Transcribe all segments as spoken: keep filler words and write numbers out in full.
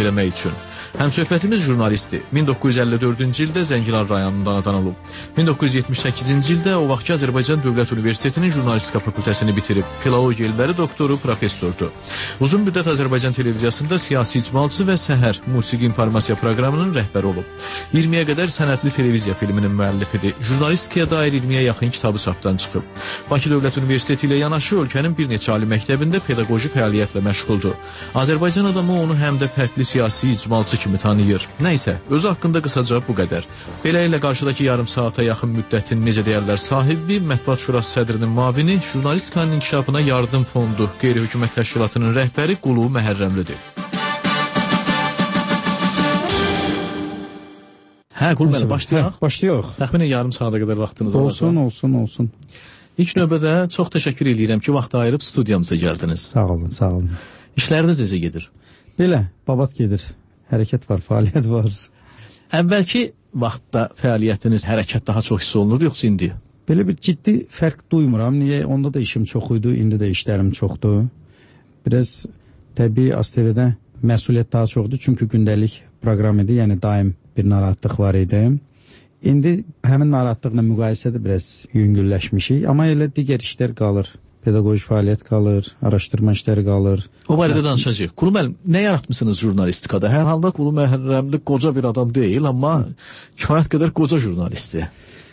eləmək üçün. Həmsöhbətimiz jurnalistdir. min doqquz yüz əlli dördüncü ildə Zəngilan rayonunda anadan olub. min doqquz yüz yetmiş səkkizinci ildə o vaxtki Azərbaycan Dövlət Universitetinin jurnalistika fakültəsini bitirib. Filologiya elmləri doktoru, professordur. Uzun müddət Azərbaycan televiziyasında siyasi icmalçı və Səhər musiqi informasiya proqramının rəhbəri olub. iyirmiyə qədər sənədli televiziya filminin müəllifidir. Jurnalistikaya dair iyirmiyə yaxın kitabı çapdan çıxıb. Bakı Dövlət Universiteti ilə yanaşı ölkənin bir neçə ali məktəbində pedaqoji fəaliyyətlə məşğuldur. Azərbaycan adamı onu həm də fərqli siyasi icmalçı kimi tanıyır. Nəysə, özü haqqında qısaca bu qədər. Belə ilə qarşıdakı yarım saata yaxın müddətin necə deyərlər sahibi, Mətbuat Şurası sədrinin müavini, jurnalistikanın inkişafına yardım fondu qeyri-hökumət təşkilatının rəhbəri Qulu Məhərrəmlidir. Hə, Qulu müəllim, başlayaq. Başlayaq. Təxminən yarım saata qədər vaxtınız var. Olsun, olsun, olsun. İlk növbədə çox təşəkkür edirəm ki, vaxt ayırıb studiyamıza gəldiniz. Sağ olun, sağ olun. İşləriniz necə gedir? Belə, babat gedir. Hərəkət var, fəaliyyət var. Əvvəlki vaxtda fəaliyyətiniz, hərəkət daha çox hiss olunur, yoxsa indi? Belə bir ciddi fərq duymuram. Niyə? Onda da işim çox idi, indi də işlərim çoxdur. Biraz təbii A S T V-də məsuliyyət daha çoxdur, çünki gündəlik proqram idi, yəni daim bir narahatlıq var idi. İndi həmin narahatlıqla müqayisədə biraz yüngülləşmişik, amma elə digər işlər qalır. Pedaqoji fəaliyyət qalır, araşdırma işləri qalır. O barədə danışacağıq. Qulu müəllim, nə yaratmısınız jurnalistikada? Hər halda Qulu Məhərrəmli qoca bir adam deyil, amma kifayət qədər qoca jurnalistdir.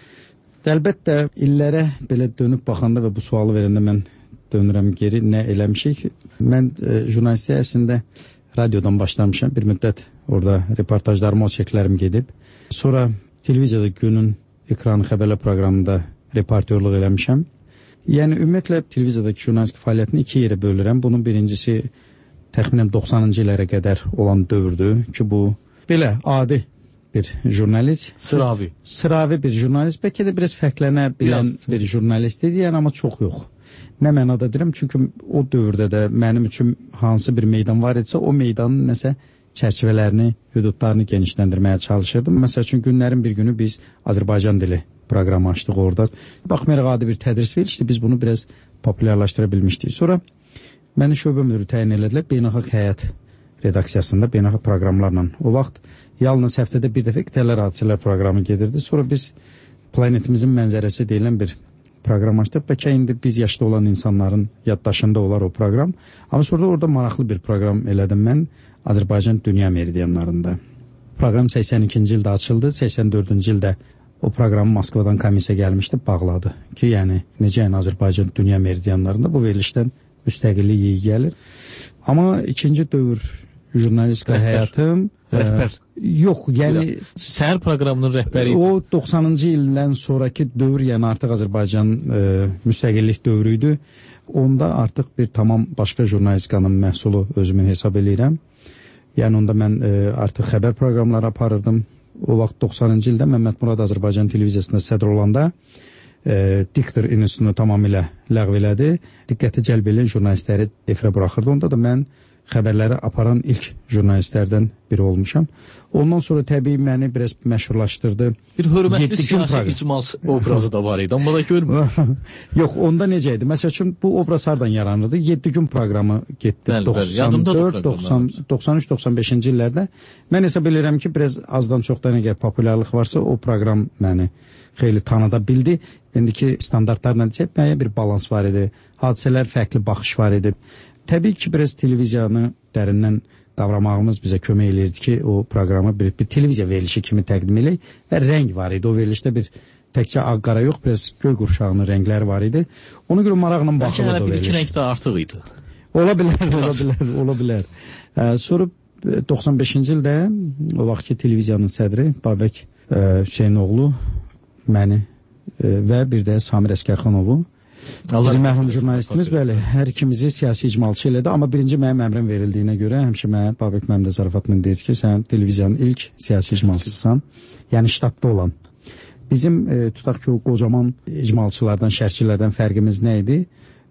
Əlbəttə, illərə belə dönüb baxanda və bu sualı verəndə mən dönürəm geri, nə eləmişik? Mən e, jurnalistiyə əslində radiodan başlamışam. Bir müddət orada reportajlarıma o çəklərim gedib. Sonra televiziyada günün ekranı xəbərlər proqramında reportyorluq eləmişəm. Yəni, ümumiyyətlə, televiziyadakı jurnalistik fəaliyyətini iki yerə bölürəm. Bunun birincisi təxminən doxsanıncı illərə qədər olan dövrdür ki, bu belə adi bir jurnalist. Sıravi. Sıravi bir jurnalist. Bəlkə də biraz fərqlənə bilən biraz. Bir jurnalist idi, yəni, amma çox yox. Nə mənada deyirəm, çünki o dövrdə də mənim üçün hansı bir meydan var idisə, o meydanın nəsə çərçivələrini, hüdudlarını genişləndirməyə çalışırdım. Məsəl üçün, günlərin bir günü biz Azərbaycan dili proqramı açdıq orada. Baxmayaraq adi bir tədris verilişdi, biz bunu biraz populyarlaşdıra bilmişdik. Sonra məni şöbə müdürü təyin elədilər Beynəlxalq Həyat redaksiyasında beynəlxalq proqramlarla. O vaxt yalnız həftədə bir dəfə qitələr hadisələr proqramı gedirdi. Sonra biz planetimizin mənzərəsi deyilən bir proqram açdıq. Bəlkə indi biz yaşda olan insanların yaddaşında olar o proqram. Amma sonra orada maraqlı bir proqram elədim mən Azərbaycan Dünya Meridianlarında. Proqram səksən ikinci ildə açıldı, səksən dördüncü ildə o proqramı Moskvadan komissiya gəlmişdi, bağladı ki, yəni necə yəni Azərbaycan Dünya Meridianlarında bu verilişdən müstəqillik iyi gəlir. Amma ikinci dövr jurnalistika həyatım rəhbər. E, yox, yəni səhər proqramının rəhbəri. O doxsanıncı ildən sonraki dövr, yəni artıq Azərbaycan e, müstəqillik dövrü idi. Onda artıq bir tamam başqa jurnalistikanın məhsulu özümü hesab edirəm. Yəni onda mən e, artıq xəbər proqramları aparırdım. O vaxt doxsanıncı ildə Məmməd Murad Azərbaycan televiziyasında sədr olanda e, diktor institutunu tamamilə ləğv elədi. Diqqəti cəlb edən jurnalistləri efirə buraxırdı. Onda da mən xəbərləri aparan ilk jurnalistlərdən biri olmuşam. Ondan sonra təbii məni biraz məşhurlaşdırdı. Bir hörmətli siyasi icmal obrazı da var idi, amma da görmürəm. Yox, onda necə idi? Məsəl üçün bu obraz hardan yaranırdı? yeddi gün proqramı getdi. doxsan dörd, doxsan üç, doxsan beşinci illərdə. Mən hesab edirəm ki, biraz azdan çoxdan əgər populyarlıq varsa, o proqram məni xeyli tanıda bildi. İndiki standartlarla deyək, müəyyən bir balans var idi. Hadisələr fərqli baxış var idi. Təbii ki, biraz televiziyanı dərindən qavramağımız bizə kömək eləyirdi ki, o proqramı bir, bir televiziya verilişi kimi təqdim eləyək və rəng var idi. O verilişdə bir təkcə ağ-qara yox, biraz göy qurşağının rəngləri var idi. Ona görə maraqla baxılırdı o veriliş. Bəlkə hələ bir-iki rəng də artıq idi. Ola bilər, ola bilər, ola bilər. Ə, sonra doxsan beşinci ildə o vaxtki televiziyanın sədri Babək ə, Hüseynoğlu, məni ə, və bir də Samir Əskərxanovu, bizim mərhum jurnalistimiz, bəli, hər ikimizi siyasi icmalçı elədi, amma birinci mənim əmrim verildiyinə görə həmişə mənə Babək mənim də zarafatla deyir ki, sən televiziyanın ilk siyasi icmalçısan, yəni ştatda olan. Bizim e, tutaq ki, o qocaman icmalçılardan, şərhçilərdən fərqimiz nə idi?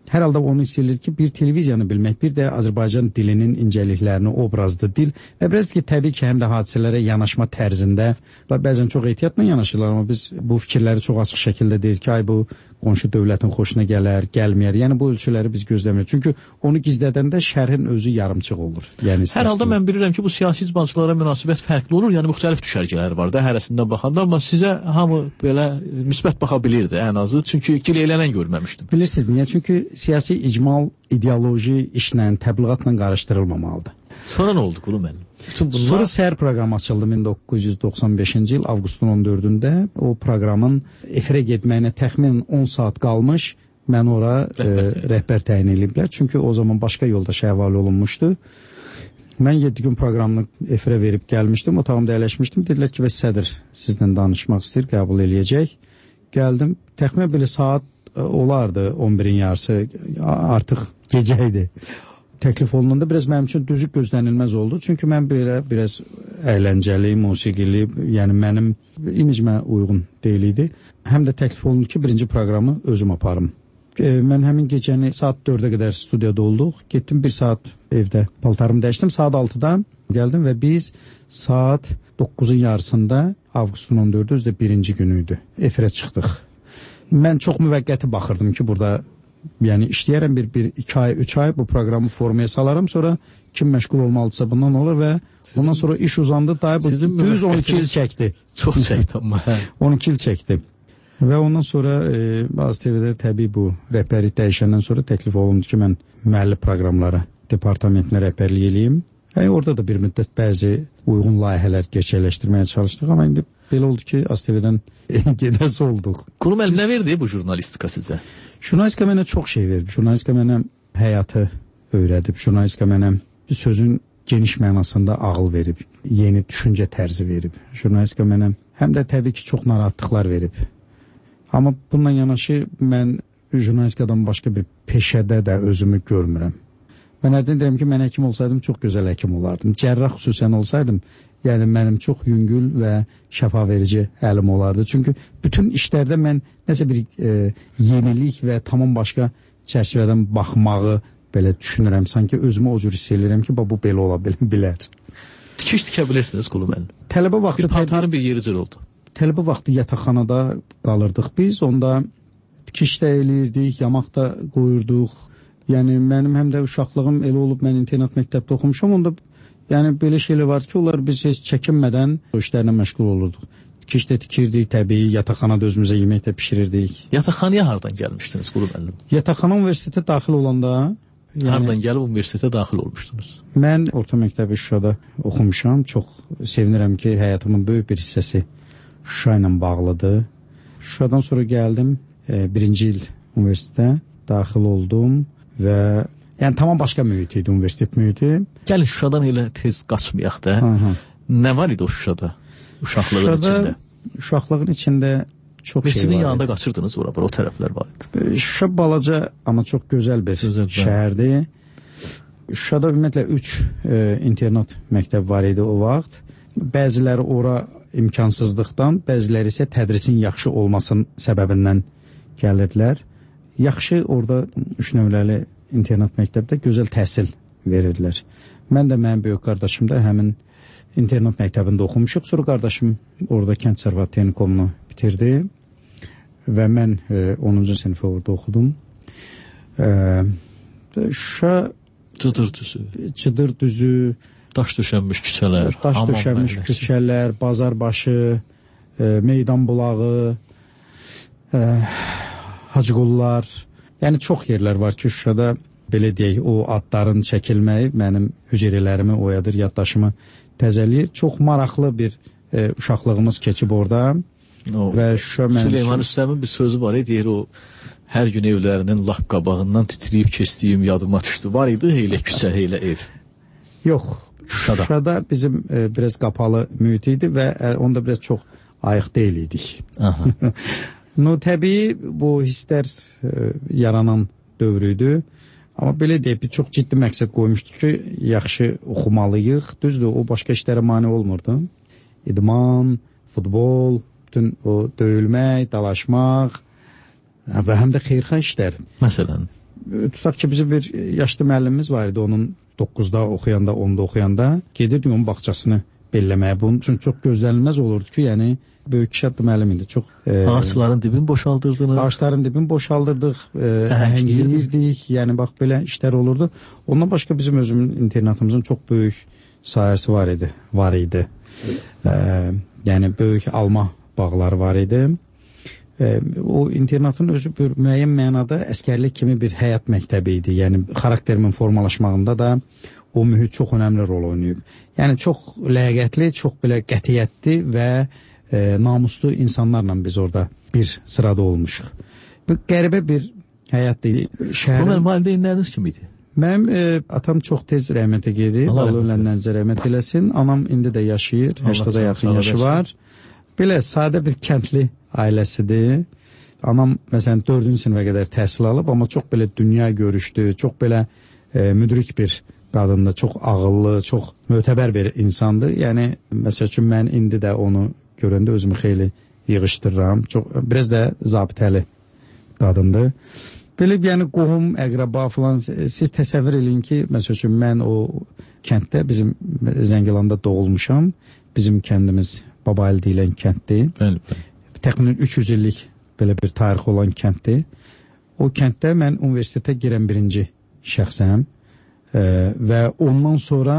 hər halda onu istəyirlər ki, bir televiziyanı bilmək, bir də Azərbaycan dilinin incəliklərini, obrazlı dil və biraz ki, təbii ki, həm də hadisələrə yanaşma tərzində, bəzən çox ehtiyatla yanaşırlar, amma biz bu fikirləri çox açıq şəkildə deyir ki, ay bu qonşu dövlətin xoşuna gələr, gəlməyər. Yəni bu ölçüləri biz gözləmirik. Çünki onu gizlədəndə şərhin özü yarımçıq olur. Yəni hər halda mən bilirəm ki, bu siyasi icmalçılara münasibət fərqli olur. Yəni müxtəlif düşərgələr var da hərəsindən baxanda, amma sizə hamı belə müsbət baxa bilirdi ən azı. Çünki gileylənən görməmişdim. Bilirsiniz niyə? Çünki siyasi icmal ideoloji işlə, təbliğatla qarışdırılmamalıdır. Sonra nə oldu Qulu müəllim? Bunlar... Sonra səhər proqramı açıldı min doqquz yüz doxsan beşinci il avqustun on dördündə. O proqramın efirə getməyinə təxminən on saat qalmış. Mən ora rəhbər, e, rəhbər təyin ediblər. Çünki o zaman başqa yoldaş həvalə olunmuşdu. Mən yeddi gün proqramını efirə verib gəlmişdim. Otağımda əyləşmişdim. Dedilər ki, bəs sədr sizlə danışmaq istəyir, qəbul eləyəcək. Gəldim. Təxminən belə saat e, olardı on birin yarısı. Artıq gecə idi. Təklif olunanda biraz mənim üçün düzü gözlənilməz oldu. Çünki mən belə biraz əyləncəli, musiqili, yəni mənim imicmə uyğun deyil idi. Həm də təklif olundu ki, birinci proqramı özüm aparım. E, mən həmin gecəni saat dördə qədər studiyada olduq. Getdim bir saat evdə paltarımı dəyişdim. Saat altıda gəldim və biz saat doqquzun yarısında avqustun on dördü özdə birinci günü idi. Efirə çıxdıq. Mən çox müvəqqəti baxırdım ki, burada yəni işləyərəm bir, bir, iki ay, üç ay bu proqramı formaya salaram, sonra kim məşğul olmalıdırsa bundan olur və sizin, ondan sonra iş uzandı, daha bu düz on iki il çəkdi. Çox çəkdi amma. on iki il çəkdi. Və ondan sonra e, Baz T V-də təbii bu rəhbərlik dəyişəndən sonra təklif olundu ki, mən müəllif proqramlara departamentinə rəhbərlik eləyim. Yəni orada da bir müddət bəzi uyğun layihələr gerçəkləşdirməyə çalışdıq, amma indi belə oldu ki, A S T V-dən gedəsi olduq. Qulu müəllim, nə verdi bu jurnalistika sizə? Jurnalistika mənə çox şey verib. Jurnalistika mənə həyatı öyrədib. Jurnalistika mənə sözün geniş mənasında ağıl verib. Yeni düşüncə tərzi verib. Jurnalistika mənə həm də təbii ki, çox narahatlıqlar verib. Amma bununla yanaşı mən jurnalistikadan başqa bir peşədə də özümü görmürəm. Mən hərdən deyirəm ki, mən həkim olsaydım, çox gözəl həkim olardım. Cərrah xüsusən olsaydım, yəni mənim çox yüngül və şəfa verici əlim olardı. Çünki bütün işlərdə mən nəsə bir e, yenilik və tamam başqa çərçivədən baxmağı belə düşünürəm. Sanki özümü o cür hiss edirəm ki, bu belə ola bilər. Tikiş tikə bilirsiniz Qulu müəllim. Tələbə vaxtı bir paltarın bir yeri cır oldu. Tələbə vaxtı yataqxanada qalırdıq biz. Onda tikiş də eləyirdik, yamaq da qoyurduq. Yəni mənim həm də uşaqlığım elə olub, mən internat məktəbdə oxumuşam. Onda yəni belə şeylər var ki, onlar biz heç çəkinmədən o işlərlə məşğul olurduq. Tikiş də tikirdik, təbii, yataqxanada özümüzə yemək də pişirirdik. Yataqxanaya hardan gəlmişdiniz Qulu müəllim? Yataqxana universitetə daxil olanda... Yəni, hardan gəlib universitetə daxil olmuşdunuz? Mən orta məktəbi Şuşada oxumuşam. Çox sevinirəm ki, həyatımın böyük bir hissəsi Şuşa ilə bağlıdır. Şuşadan sonra gəldim, e, birinci il universitetə daxil oldum və yəni tamam başqa mühit idi, universitet mühiti. Gəlin Şuşadan elə tez qaçmayaq da. Aha. Nə var idi o Şuşada? Uşaqlığın Şuşada, içində. Uşaqlığın içində çox Meçidin şey var. yanında qaçırdınız ora, o tərəflər var idi. Şuşa balaca, amma çox gözəl bir gözəl şəhərdir. Şuşada ümumiyyətlə üç e, internat məktəb var idi o vaxt. Bəziləri ora imkansızlıqdan, bəziləri isə tədrisin yaxşı olmasının səbəbindən gəlirdilər. Yaxşı orada üç nömrəli internat məktəbdə gözəl təhsil verirdilər. Mən də mənim böyük qardaşım da həmin internat məktəbində oxumuşuq. Sonra qardaşım orada Kənd Sərvat Texnikumunu bitirdi və mən e, onuncu sinifə orada oxudum. E, Şuşa Cıdır düzü. Cıdır düzü. Daş döşənmiş küçələr. Daş döşənmiş küçələr, bazarbaşı, e, meydan bulağı, e, Hacıqullar. Yəni çox yerlər var ki, Şuşada belə deyək, o adların çəkilməyi mənim hüceyrələrimi oyadır, yaddaşımı təzələyir. Çox maraqlı bir e, uşaqlığımız keçib orada. O, və Şuşa mənim Süleyman Üstəmin bir sözü var, deyir o hər gün evlərinin lap qabağından titriyib keçdiyim yadıma düşdü. Var idi elə küçə, elə ev. Yox, Şuşada, Şuşada bizim e, biraz qapalı mühit idi və e, onda biraz çox ayıq deyil idik. Aha. No, təbii bu hisslər e, yaranan dövrüydü. Amma belə deyək, bir çox ciddi məqsəd qoymuşdu ki, yaxşı oxumalıyıq. Düzdür, o başqa işlərə mane olmurdu. İdman, futbol, bütün o döyülmək, dalaşmaq və həm də xeyirxah işlər. Məsələn? tutaq ki bizim bir yaşlı müəllimimiz var idi, onun doqquzda oxuyanda, onda oxuyanda gedirdik onun bağçasını belləməyə. Bunun üçün çox gözlənilməz olurdu ki, yəni böyük kişi adlı müəllim idi. Çox e, ağaçların dibini boşaldırdınız. Ağaçların dibini boşaldırdıq, e, əhəngləyirdik. Yəni bax belə işlər olurdu. Ondan başqa bizim özümün internatımızın çox böyük sahəsi var idi, var idi. E, yəni böyük alma bağları var idi. E, o internatın özü bir müəyyən mənada əskərlik kimi bir həyat məktəbi idi. Yəni xarakterimin formalaşmağında da o mühit çox önəmli rol oynayıb. Yəni çox ləyaqətli, çox belə qətiyyətli və e, namuslu insanlarla biz orada bir sırada olmuşuq. Bu qəribə bir həyat idi. Şəhərin... Bu mənim valideynləriniz kim idi? Mənim e, atam çox tez rəhmətə gedib, Allah ölənlərinizə rəhmət eləsin. Anam indi də yaşayır, həştada yaxın yaşı var. Belə sadə bir kəndli ailəsidir. Anam məsələn dördüncü sinifə qədər təhsil alıb, amma çox belə dünya görüşdü, çox belə e, müdrik bir qadındır, çox ağıllı, çox mötəbər bir insandır. Yəni məsəl üçün mən indi də onu görəndə özümü xeyli yığışdırıram. Çox biraz da zabitəli qadındır. Belə yəni qohum, əqrəba falan siz təsəvvür eləyin ki, məsəl üçün mən o kənddə bizim Zəngilanda doğulmuşam. Bizim kəndimiz Babaylı deyilən kənddir. Bəli, bəli. Təxminən üç yüz illik belə bir tarixi olan kənddir. O kənddə mən universitetə girən birinci şəxsəm. E, və ondan sonra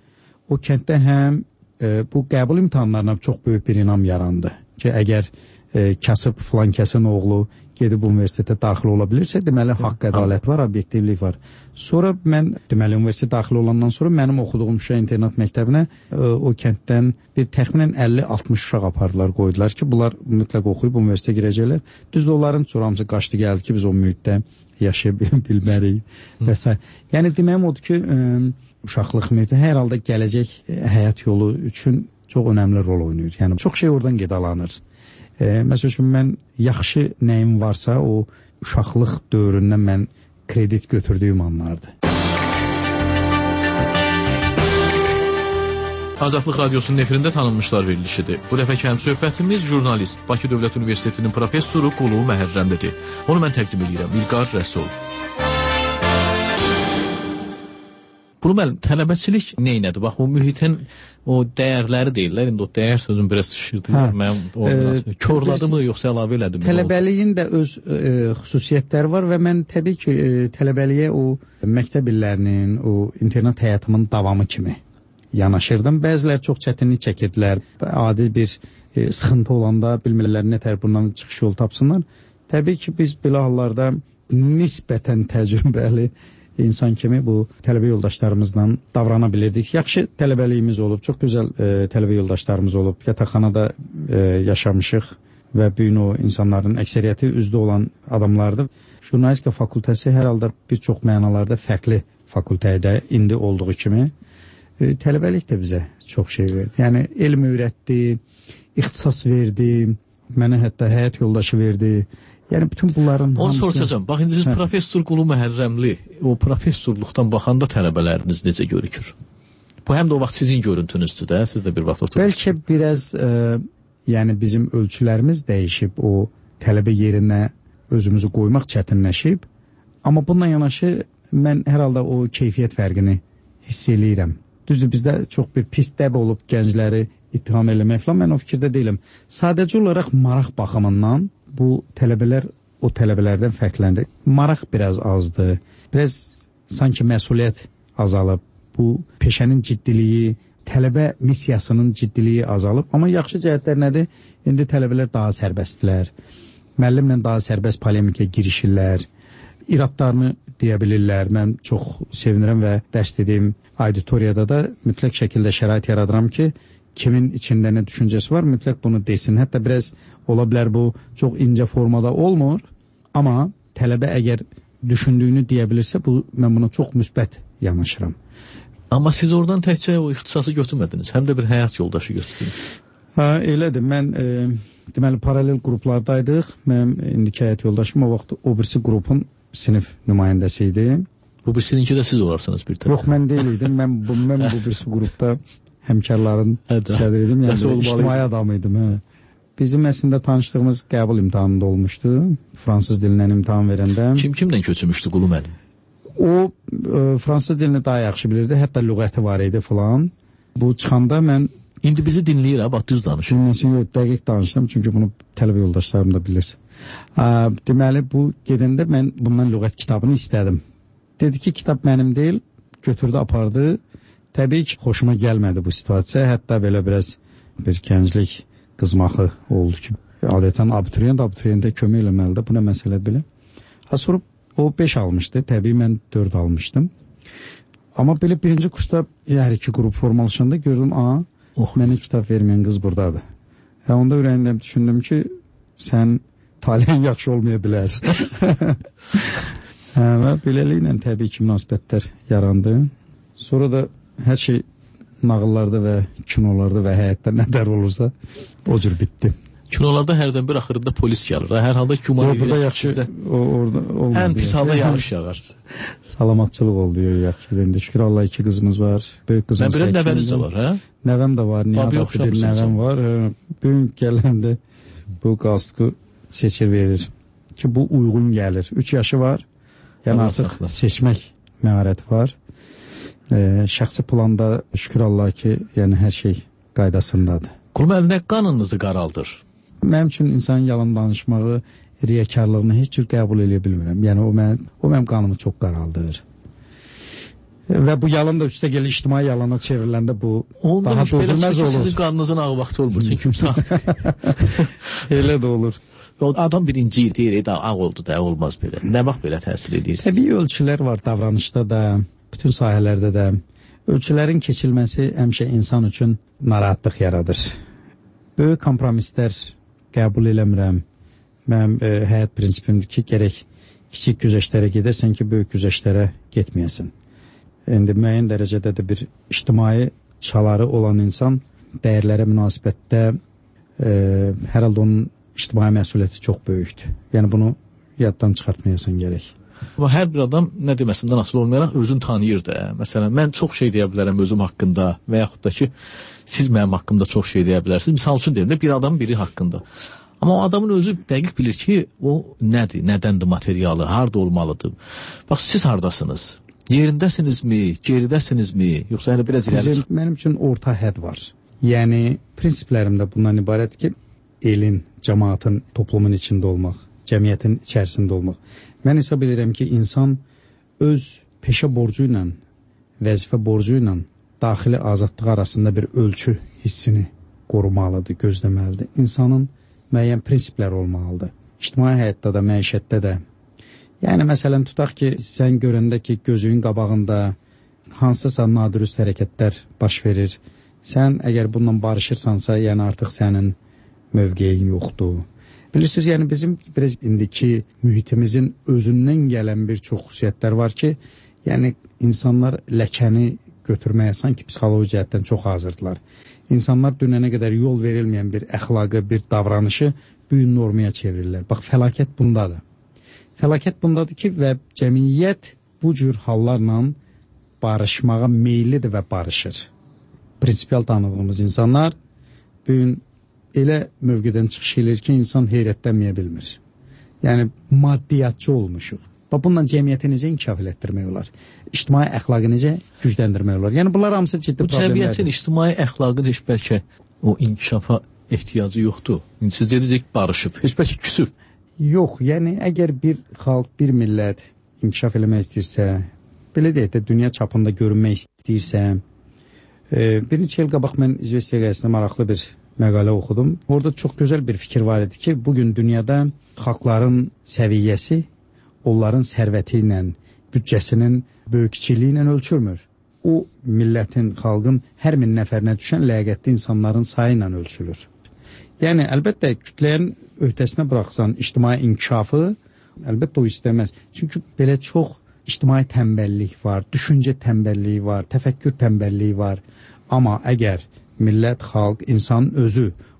o kənddə həm e, bu qəbul imtahanlarına çox böyük bir inam yarandı ki, əgər e, kasıb filan kəsin oğlu gedib universitetə daxil ola bilirsə, deməli haqq, ədalət var, obyektivlik var. Sonra mən deməli universitetə daxil olandan sonra mənim oxuduğum Şuşa internat məktəbinə e, o kənddən bir təxminən əlli altmış uşaq apardılar, qoydular ki, bunlar mütləq oxuyub universitetə girəcəklər. Düzdür, onların sonra hamısı qaçdı gəldi ki, biz o mühitdə yaşaya bilmərik və s. Yəni deməyim odur ki, ə, uşaqlıq mühiti hər halda gələcək həyat yolu üçün çox önəmli rol oynayır. Yəni çox şey oradan qidalanır. E, məsəl üçün mən yaxşı nəyim varsa o uşaqlıq dövründən mən kredit götürdüyüm anlardır. Azadlıq Radiosunun efirində tanınmışlar verilişidir. Bu dəfəki həmsöhbətimiz jurnalist, Bakı Dövlət Universitetinin professoru Qulu Məhərrəmlidir. Onu mən təqdim edirəm, İlqar Rəsul. Qulu müəllim, tələbəçilik neynədir? Bax, o mühitin o dəyərləri deyirlər. İndi o dəyər sözün biraz şişirdilər. Mənim e, körladı mı, yoxsa əlavə elədi mi? Tələbəliyin də öz e, xüsusiyyətləri var və mən təbii ki, e, tələbəliyə o məktəb illərinin, o internat həyatımın davamı kimi yanaşırdım. Bəzilər çox çətinlik çəkirdilər. Adi bir e, sıxıntı olanda bilmirlər nə tər bundan çıxış yolu tapsınlar. Təbii ki, biz belə hallarda nisbətən təcrübəli insan kimi bu tələbə yoldaşlarımızla davrana bilirdik. Yaxşı tələbəliyimiz olub, çox gözəl e, tələbə yoldaşlarımız olub. Yataqxanada e, yaşamışıq və bu gün o insanların əksəriyyəti üzdə olan adamlardır. Jurnalistika fakültəsi hər halda bir çox mənalarda fərqli fakültədə indi olduğu kimi e, tələbəlik də bizə çox şey verdi. Yəni elm öyrətdi, ixtisas verdi, mənə hətta həyat yoldaşı verdi. Yəni bütün bunların onu hamısı... Onu soracağım. Bax, indi siz hə. Professor Qulu Məhərrəmli, o professorluqdan baxanda tələbələriniz necə görükür? Bu həm də o vaxt sizin görüntünüzdür də, siz də bir vaxt oturmuşsunuz. Bəlkə biraz, e, yəni bizim ölçülərimiz dəyişib, o tələbə yerinə özümüzü qoymaq çətinləşib. Amma bununla yanaşı mən hər halda o keyfiyyət fərqini hiss eləyirəm. Düzdür, bizdə çox bir pis dəb olub gəncləri ittiham eləmək falan, mən o fikirdə deyiləm. Sadəcə olaraq maraq baxımından bu tələbələr o tələbələrdən fərqlənir. Maraq biraz azdır. Biraz sanki məsuliyyət azalıb. Bu peşənin ciddiliyi, tələbə missiyasının ciddiliyi azalıb. Amma yaxşı cəhətlər nədir? İndi tələbələr daha sərbəstdirlər. Müəllimlə daha sərbəst polemikə girişirlər. İradlarını deyə bilirlər. Mən çox sevinirəm və dərs dediyim auditoriyada da mütləq şəkildə şərait yaradıram ki, kimin içində nə düşüncəsi var, mütləq bunu desin. Hətta biraz ola bilər bu çox incə formada olmur, amma tələbə əgər düşündüyünü deyə bilirsə, bu, mən buna çox müsbət yanaşıram. Amma siz oradan təkcə o ixtisası götürmədiniz, həm də bir həyat yoldaşı götürdünüz. Hə, elədir. Mən e, deməli paralel qruplardaydıq. Mənim indiki həyat yoldaşım o vaxt o birisi qrupun sinif nümayəndəsi idi. Bu birisininki də siz olarsınız bir tərəf. Yox, mən deyil idim. Mən bu, mən bu birisi qrupda həmkarların sədri idim. Yəni ictimai adam idim. Hə. bizim əslində tanışdığımız qəbul imtahanında olmuşdu. Fransız dilindən imtahan verəndə. Kim kimdən köçürmüşdü Qulu müəllim? O e, fransız dilini daha yaxşı bilirdi. Hətta lüğəti var idi falan. Bu çıxanda mən İndi bizi dinləyir ha, bax düz danışır. Dinləsin, yox, dəqiq danışdım çünki bunu tələbə yoldaşlarım da bilir. Ə, deməli bu gedəndə mən bundan lüğət kitabını istədim. Dedi ki, kitab mənim deyil, götürdü, apardı. Təbii ki, xoşuma gəlmədi bu situasiya. Hətta belə biraz bir gənclik qızmaqı oldu ki, adətən abituriyent abituriyentə kömək eləməlidir. Bu nə məsələdir belə? Ha, sonra o beş almışdı, təbii mən dörd almışdım. Amma belə birinci kursda hər iki qrup formalaşanda gördüm, aha, oh, mənə kitab verməyən qız buradadır. Hə, onda ürəyimdə düşündüm ki, sən talihin yaxşı olmaya bilər. Hə, və beləliklə təbii ki, münasibətlər yarandı. Sonra da hər şey nağıllarda və kinolarda və həyatda nədər olursa o cür bitdi. Kinolarda hərdən bir axırında polis gəlir. Hər halda humor burada yaxşı o, orada olmadı. Ən pis halda yağış yağar. Salamatçılıq oldu yaxşı. İndi şükür Allah iki qızımız var. Böyük qızımız. Mən bilən nəvəniz də var, hə? Nəvəm də var. Niyə bir nəvəm var? Böyük gələndə bu qalstuku seçir verir ki, bu uyğun gəlir. üç yaşı var. Yəni Allah artıq saxla. Seçmək məharəti var. E, şəxsi planda şükür Allah ki, yəni hər şey qaydasındadır. Qulu müəllim, nə qanınızı qaraldır? Mənim üçün insanın yalan danışmağı, riyakarlığını heç cür qəbul edə bilmirəm. Yəni o mənim, o mənim qanımı çox qaraldır. Və bu yalan da üstə gəlir ictimai yalana çevriləndə bu onda daha dözülməz olur. Sizin qanınızın ağ vaxtı olmur. Çünki elə də olur. Adam birinci deyir, da ağ oldu da olmaz belə. Nə vaxt belə təsir edir? Təbii ölçülər var davranışda da, bütün sahələrdə də. Ölçülərin keçilməsi həmişə insan üçün narahatlıq yaradır. Böyük kompromislər qəbul eləmirəm. Mənim e, həyat prinsipimdir ki, gərək kiçik güzəştlərə gedəsən ki, böyük güzəştlərə getməyəsən. İndi müəyyən dərəcədə də bir ictimai çaları olan insan dəyərlərə münasibətdə e, hər halda onun ictimai məsuliyyəti çox böyükdür. Yəni bunu yaddan çıxartmayasan gərək. Amma hər bir adam nə deməsindən asılı olmayaraq özünü tanıyır da. Məsələn, mən çox şey deyə bilərəm özüm haqqında və yaxud da ki, siz mənim haqqımda çox şey deyə bilərsiniz. Misal üçün deyim də, bir adam biri haqqında. Amma o adamın özü dəqiq bilir ki, o nədir, nədəndir materialı, harda olmalıdır. Bax, siz hardasınız? Yerindəsinizmi, geridəsinizmi, yoxsa hələ biraz irəli? Mənim üçün orta hədd var. Yəni, prinsiplərim də bundan ibarət ki, elin, cəmaatın, toplumun içində olmaq, cəmiyyətin içərisində olmaq. Mən hesab edirəm ki, insan öz peşə borcu ilə, vəzifə borcu ilə daxili azadlığı arasında bir ölçü hissini qorumalıdır, gözləməlidir. İnsanın müəyyən prinsiplər olmalıdır. İctimai həyatda da, məişətdə də. Yəni, məsələn, tutaq ki, sən görəndə ki, gözünün qabağında hansısa nadürüst hərəkətlər baş verir. Sən əgər bununla barışırsansa, yəni artıq sənin mövqeyin yoxdur. Bilirsiniz, yəni bizim biraz indiki mühitimizin özündən gələn bir çox xüsusiyyətlər var ki, yəni insanlar ləkəni götürməyə sanki psixoloji cəhətdən çox hazırdılar. İnsanlar dünənə qədər yol verilməyən bir əxlaqı, bir davranışı büyük normaya çevirirlər. Bax, fəlakət bundadır. Fəlakət bundadır ki, və cəmiyyət bu cür hallarla barışmağa meyillidir və barışır. Prinsipial tanıdığımız insanlar bugün elə mövqedən çıxış edir ki, insan heyrətlənməyə bilmir. Yəni, maddiyyatçı olmuşuq. Bax, bununla cəmiyyəti necə inkişaf elətdirmək olar? İctimai əxlaqı necə gücləndirmək olar? Yəni, bunlar hamısı ciddi bu problemlərdir. Bu cəmiyyətin ictimai əxlaqı heç bəlkə o inkişafa ehtiyacı yoxdur. İndi siz dediniz ki, barışıb, heç bəlkə küsüb. Yox, yəni, əgər bir xalq, bir millət inkişaf eləmək istəyirsə, belə deyək də, dünya çapında görünmək istəyirsə, e, bir neçə il qabaq mən İzvestiya qəzetində maraqlı bir məqalə oxudum. Orada çox gözəl bir fikir var idi ki, bugün dünyada xalqların səviyyəsi onların sərvəti ilə, büdcəsinin böyükçiliyi ilə ölçülmür. O, millətin, xalqın hər min nəfərinə düşən ləyaqətli insanların sayı ilə ölçülür. Yəni, əlbəttə, kütləyin öhdəsinə buraxsan ictimai inkişafı, əlbəttə o istəməz. Çünki belə çox ictimai tənbəllik var, düşüncə tənbəlliyi var, təfəkkür tənbəlliyi var. Amma əgər millət, xalq, insanın özü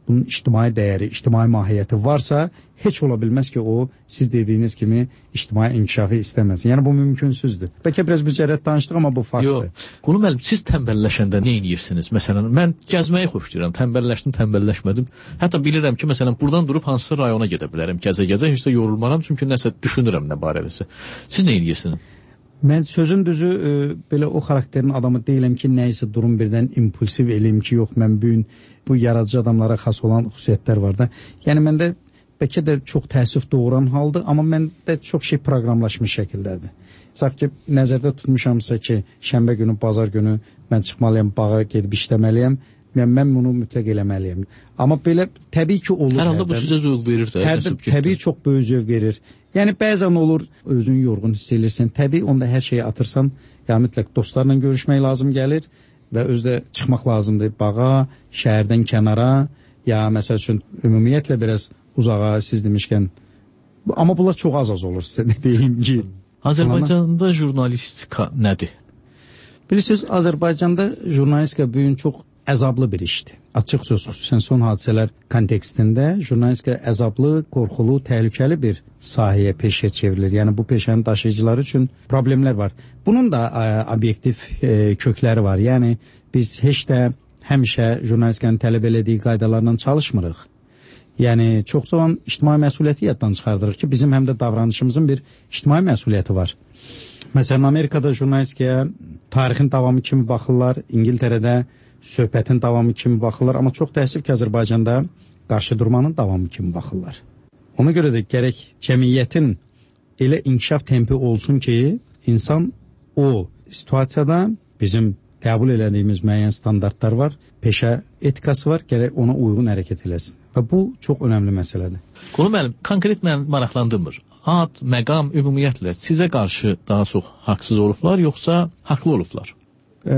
bunun ictimai dəyəri, ictimai mahiyyəti varsa, heç ola bilməz ki, o siz dediyiniz kimi ictimai inkişafı istəməsin. Yəni bu mümkünsüzdür. Bəlkə biraz mücərrəd danışdıq, amma bu faktdır. Yox. Qulu müəllim, siz tənbəlləşəndə nə edirsiniz? Məsələn, mən gəzməyi xoşlayıram, tənbəlləşdim, tənbəlləşmədim. Hətta bilirəm ki, məsələn, buradan durub hansısa rayona gedə bilərəm, gəzə-gəzə, heç də yorulmaram, çünki nəsə düşünürəm nə barədəsə. Siz nə edirsiniz? Mən sözün düzü e, belə o xarakterin adamı deyiləm ki, nəyisə durum birdən impulsiv eləyim ki, yox, mən bu gün bu yaradıcı adamlara xas olan xüsusiyyətlər var da. Yəni məndə bəlkə də çox təəssüf doğuran haldır, amma məndə çox şey proqramlaşmış şəkildədir. Tutaq ki, nəzərdə tutmuşamsa ki, şənbə günü, bazar günü mən çıxmalıyam, bağa gedib işləməliyəm, yəni mən bunu mütləq eləməliyəm. Amma belə təbii ki, olur. Hər halda bu sizə zövq verir də. Təbii, təbii çox böyük zövq verir. Yəni bəzən olur, özünü yorğun hiss edirsən. Təbii onda hər şeyi atırsan, ya mütləq dostlarla görüşmək lazım gəlir və özdə çıxmaq lazımdır bağa, şəhərdən kənara, ya məsəl üçün ümumiyyətlə biraz uzağa siz demişkən. Amma bunlar çox az-az olur sizə dediyim ki. Azərbaycanda jurnalistika nədir? Bilirsiniz, Azərbaycanda jurnalistika bu gün çox əzablı bir işdir. Açıq söz, xüsusən son hadisələr kontekstində jurnalistika əzablı, qorxulu, təhlükəli bir sahəyə, peşəyə çevrilir. Yəni bu peşənin daşıyıcıları üçün problemlər var. Bunun da ə, obyektiv ə, kökləri var. Yəni biz heç də həmişə jurnalistikanın tələb elədiyi qaydalarla çalışmırıq. Yəni çox zaman ictimai məsuliyyəti yaddan çıxardırıq ki, bizim həm də davranışımızın bir ictimai məsuliyyəti var. Məsələn, Amerikada jurnalistikaya tarixin davamı kimi baxırlar, İngiltərədə söhbətin davamı kimi baxırlar, amma çox təəssüf ki, Azərbaycanda qarşı durmanın davamı kimi baxırlar. Ona görə də gərək cəmiyyətin elə inkişaf tempi olsun ki, insan o situasiyada bizim qəbul elədiyimiz müəyyən standartlar var, peşə etikası var, gərək ona uyğun hərəkət eləsin. Və bu çox önəmli məsələdir. Qulu müəllim, konkret məni maraqlandırmır. Ad, məqam, ümumiyyətlə sizə qarşı daha çox haqsız olublar, yoxsa haqlı olublar? Ə,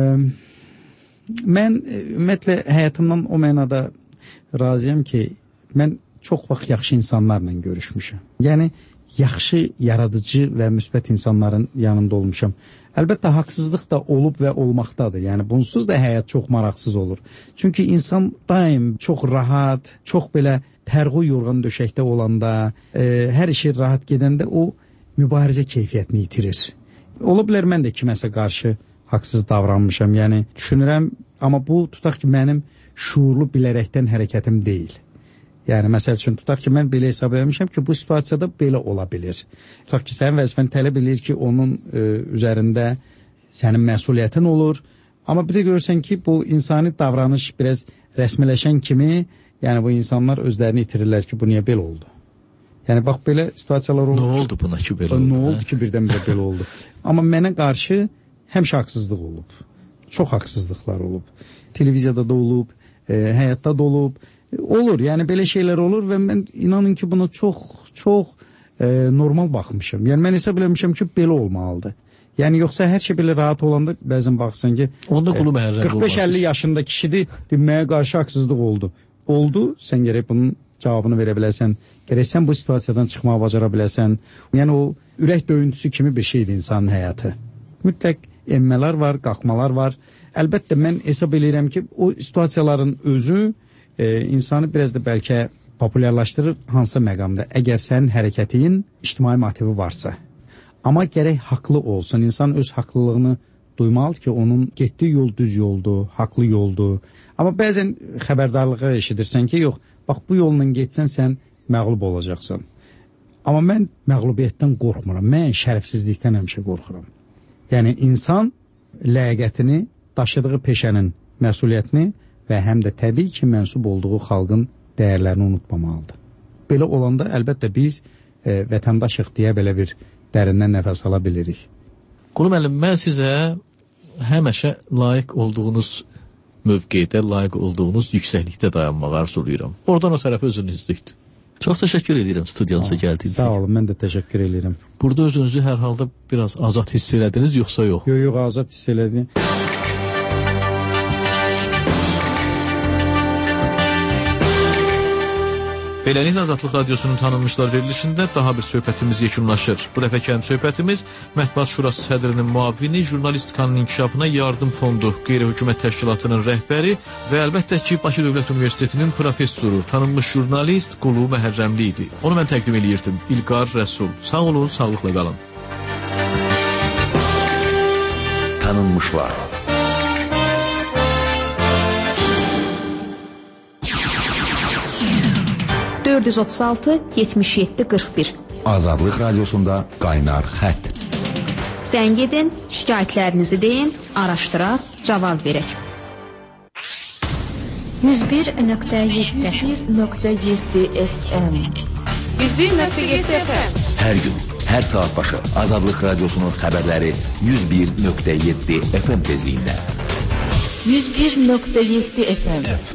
mən ümumiyyətlə həyatımdan o mənada razıyam ki, mən çox vaxt yaxşı insanlarla görüşmüşəm. Yəni, yaxşı, yaradıcı və müsbət insanların yanında olmuşam. Əlbəttə, haqsızlıq da olub və olmaqdadır. Yəni, bunsuz da həyat çox maraqsız olur. Çünki insan daim çox rahat, çox belə tərğu yorğan döşəkdə olanda, e, hər işi rahat gedəndə o mübarizə keyfiyyətini itirir. Ola bilər, mən də kiməsə qarşı haqsız davranmışam. Yəni, düşünürəm, amma bu, tutaq ki, mənim şuurlu bilərəkdən hərəkətim deyil. Yəni, məsəl üçün, tutaq ki, mən belə hesab eləmişəm ki, bu situasiyada belə ola bilir. Tutaq ki, sənin vəzifən tələb edir ki, onun e, üzərində sənin məsuliyyətin olur. Amma bir də görürsən ki, bu insani davranış biraz rəsmiləşən kimi, yəni bu insanlar özlərini itirirlər ki, bu niyə belə oldu? Yəni, bax, belə situasiyalar olur. Nə oldu buna ki, belə oldu? Nə oldu ki, birdən-birə belə oldu? Amma mənə qarşı həmişə haqsızlıq olub. Çox haqsızlıqlar olub. Televiziyada da olub, e, həyatda da olub. Olur, yəni belə şeylər olur və mən inanın ki, buna çox, çox e, normal baxmışam. Yəni mən hesab eləmişəm ki, belə olmalıdır. Yəni yoxsa hər şey belə rahat olanda bəzən baxırsan ki, onda qulu məhərrəm olmaz. qırx beş əlli yaşında kişidir, dinməyə qarşı haqsızlıq oldu. Oldu, sən gərək bunun cavabını verə biləsən, gərək sən bu situasiyadan çıxmağa bacara biləsən. Yəni o ürək döyüntüsü kimi bir şeydir insanın həyatı. Mütləq enmələr var, qalxmalar var. Əlbəttə mən hesab eləyirəm ki, o situasiyaların özü E, insanı biraz da bəlkə populyarlaşdırır hansısa məqamda. Əgər sənin hərəkətin ictimai motivi varsa. Amma gərək haqlı olsun. İnsan öz haqlılığını duymalıdır ki, onun getdiyi yol düz yoldur, haqlı yoldur. Amma bəzən xəbərdarlığa eşidirsən ki, yox, bax bu yolla getsən sən məğlub olacaqsan. Amma mən məğlubiyyətdən qorxmuram. Mən şərəfsizlikdən həmişə qorxuram. Yəni insan ləyaqətini, daşıdığı peşənin məsuliyyətini və həm də təbii ki, mənsub olduğu xalqın dəyərlərini unutmamalıdır. Belə olanda əlbəttə biz e, vətəndaşıq deyə belə bir dərindən nəfəs ala bilirik. Qulu müəllim, mən sizə həmişə layiq olduğunuz mövqedə, layiq olduğunuz yüksəklikdə dayanmağı arzulayıram. Oradan o tərəf özünüzdür. Çox təşəkkür edirəm studiyamıza gəldiyiniz üçün. Sağ olun, mən də təşəkkür edirəm. Burada özünüzü hər halda biraz azad hiss elədiniz, yoxsa yox? Yox, yox, azad hiss elədim. Beləliklə Azadlıq Radiosunun tanınmışlar verilişində daha bir söhbətimiz yekunlaşır. Bu dəfəki söhbətimiz Mətbuat Şurası sədrinin müavini, jurnalistikanın inkişafına yardım fondu, qeyri-hökumət təşkilatının rəhbəri və əlbəttə ki, Bakı Dövlət Universitetinin professoru, tanınmış jurnalist Qulu Məhərrəmli idi. Onu mən təqdim edirdim. İlqar Rəsul. Sağ olun, sağlıqla qalın. Tanınmışlar. dörd yüz otuz altı yetmiş yeddi qırx bir Azadlıq Radiosunda qaynar xətt. Zəng edin, şikayətlərinizi deyin, araşdıraq, cavab verək. yüz bir nöqtə yeddi F M yüz bir nöqtə yeddi F M Hər gün, hər saat başı Azadlıq Radiosunun xəbərləri yüz bir nöqtə yeddi F M tezliyində. yüz bir nöqtə yeddi F M